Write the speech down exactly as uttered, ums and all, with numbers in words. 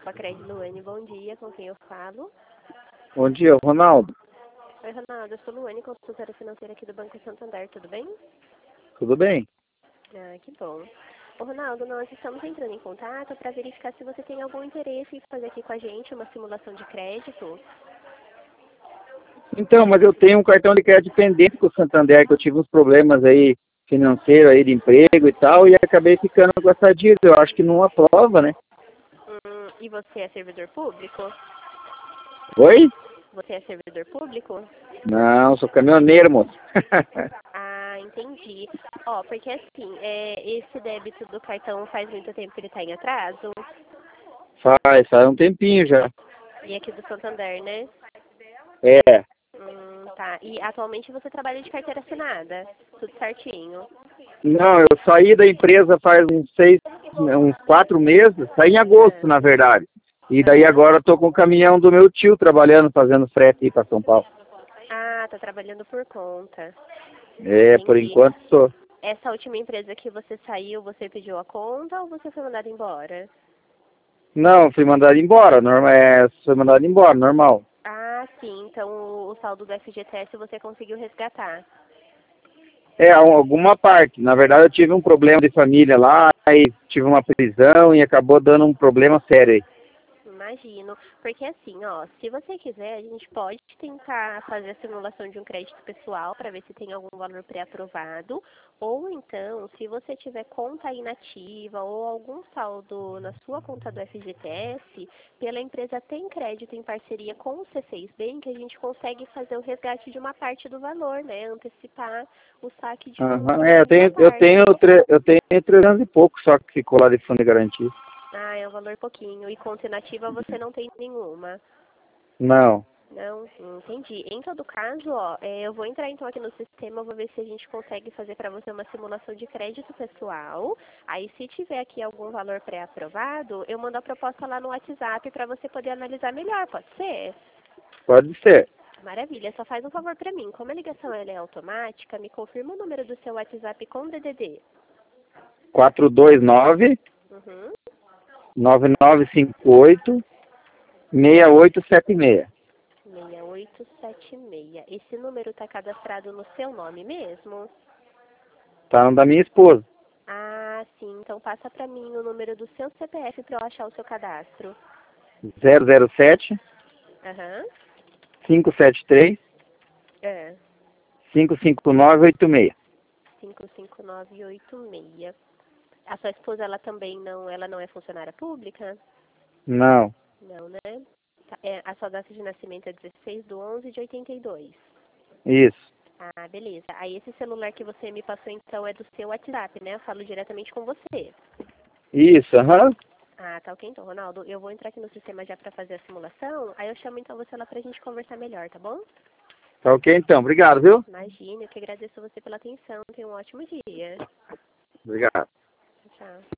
Pacred Luane, bom dia, com quem eu falo? Bom dia, Ronaldo. Oi, Ronaldo, eu sou Luane, consultora financeira aqui do Banco Santander, tudo bem? Tudo bem? Ah, que bom. Ô, Ronaldo, nós estamos entrando em contato para verificar se você tem algum interesse em fazer aqui com a gente uma simulação de crédito. Então, mas eu tenho um cartão de crédito pendente com o Santander, que eu tive uns problemas aí financeiros aí de emprego e tal, e acabei ficando com essa dívida. Eu acho que não aprova, né? Hum, e você é servidor público? Oi? Você é servidor público? Não, sou caminhoneiro, moço. Ah, entendi. Ó, porque assim, é, esse débito do cartão faz muito tempo que ele está em atraso? Faz, faz um tempinho já. E aqui do Santander, né? É. Hum, tá. E atualmente você trabalha de carteira assinada? Tudo certinho? Não, eu saí da empresa faz uns seis, uns quatro meses, saí em agosto, Ah, na verdade. E daí aham. agora eu tô com o caminhão do meu tio trabalhando, fazendo frete aí pra São Paulo. Ah, tá trabalhando por conta. É, por Entendi. enquanto sou. Essa última empresa que você saiu, você pediu a conta ou você foi mandado embora? Não, fui mandado embora, normal, é, fui mandado embora, normal. Ah, sim. Então o, o saldo do F G T S você conseguiu resgatar. É, al- alguma parte. Na verdade, eu tive um problema de família lá, aí tive uma prisão e acabou dando um problema sério aí. Imagino. Porque assim, ó, se você quiser, a gente pode tentar fazer a simulação de um crédito pessoal para ver se tem algum valor pré-aprovado. Ou então, se você tiver conta inativa ou algum saldo na sua conta do F G T S, pela empresa Tem Crédito em parceria com o C seis Bank, a gente consegue fazer o resgate de uma parte do valor, né? Antecipar o saque de, Aham, um, é, eu de uma tenho, eu parte. tenho, tre- eu tenho trezentos e pouco só que ficou lá de fundo de garantia. Ah, é um valor pouquinho. E conta inativa você não tem nenhuma. Não. Não, entendi. Em todo caso, ó, é, eu vou entrar então aqui no sistema, vou ver se a gente consegue fazer para você uma simulação de crédito pessoal. Aí, se tiver aqui algum valor pré-aprovado, eu mando a proposta lá no WhatsApp para você poder analisar melhor, pode ser? Pode ser. Maravilha, só faz um favor para mim. Como a ligação ela é automática, me confirma o número do seu WhatsApp com D D D. quatro dois nove, Uhum. nove nove cinco oito, seis oito sete seis. seis oito sete seis. Esse número está cadastrado no seu nome mesmo? Tá no da minha esposa. Ah, sim. Então passa para mim o número do seu C P F para eu achar o seu cadastro. zero zero sete, Aham. cinco sete três, É. cinco cinco nove oito seis. cinco cinco nove oito seis. A sua esposa, ela também não, ela não é funcionária pública? Não. Não, né? Tá, é, a sua data de nascimento é dezesseis de onze de oitenta e dois. Isso. Ah, beleza. Aí esse celular que você me passou, então, é do seu WhatsApp, né? Eu falo diretamente com você. Isso, aham. Ah, tá ok então, Ronaldo. Eu vou entrar aqui no sistema já para fazer a simulação. Aí eu chamo então você lá pra gente conversar melhor, tá bom? Tá ok então. Obrigado, viu? Imagina, eu que agradeço você pela atenção. Tenha um ótimo dia. Obrigado. Tchau.